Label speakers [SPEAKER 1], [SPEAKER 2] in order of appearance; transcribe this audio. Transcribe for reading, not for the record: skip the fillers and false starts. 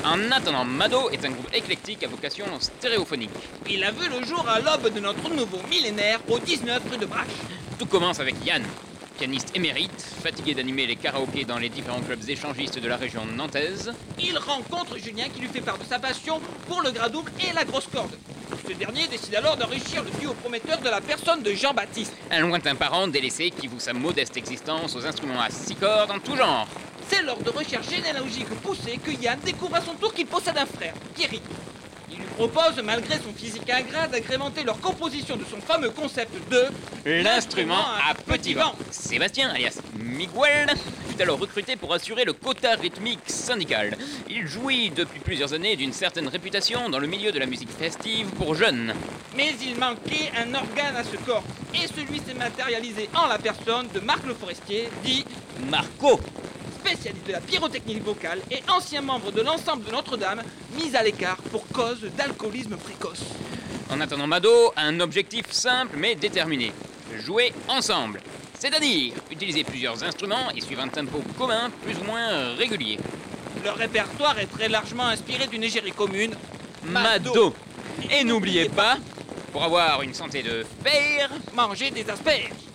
[SPEAKER 1] En attendant, Mado est un groupe éclectique à vocation stéréophonique.
[SPEAKER 2] Il a vu le jour à l'aube de notre nouveau millénaire au 19 rue de Brache.
[SPEAKER 1] Tout commence avec Yann, pianiste émérite, fatigué d'animer les karaokés dans les différents clubs échangistes de la région nantaise.
[SPEAKER 2] Il rencontre Julien qui lui fait part de sa passion pour le gras double et la grosse corde. Ce dernier décide alors d'enrichir le duo prometteur de la personne de Jean-Baptiste.
[SPEAKER 1] Un lointain parent délaissé qui voue sa modeste existence aux instruments à 6 cordes en tout genre.
[SPEAKER 2] C'est lors de recherches généalogiques poussées que Yann découvre à son tour qu'il possède un frère, Thierry. Il lui propose, malgré son physique ingrat, d'agrémenter leur composition de son fameux concept de
[SPEAKER 1] l'instrument à petit vent. Sébastien, alias Miguel, fut alors recruté pour assurer le quota rythmique syndical. Il jouit depuis plusieurs années d'une certaine réputation dans le milieu de la musique festive pour jeunes.
[SPEAKER 2] Mais il manquait un organe à ce corps, et celui s'est matérialisé en la personne de Marc Le Forestier, dit
[SPEAKER 1] Marco,
[SPEAKER 2] spécialiste de la pyrotechnique vocale et ancien membre de l'ensemble de Notre-Dame, mis à l'écart pour cause d'alcoolisme précoce.
[SPEAKER 1] En attendant Mado, un objectif simple mais déterminé. Jouer ensemble. C'est-à-dire utiliser plusieurs instruments et suivre un tempo commun plus ou moins régulier.
[SPEAKER 2] Leur répertoire est très largement inspiré d'une égérie commune,
[SPEAKER 1] Mado. Et n'oubliez pas, pour avoir une santé de fer,
[SPEAKER 2] manger des asperges.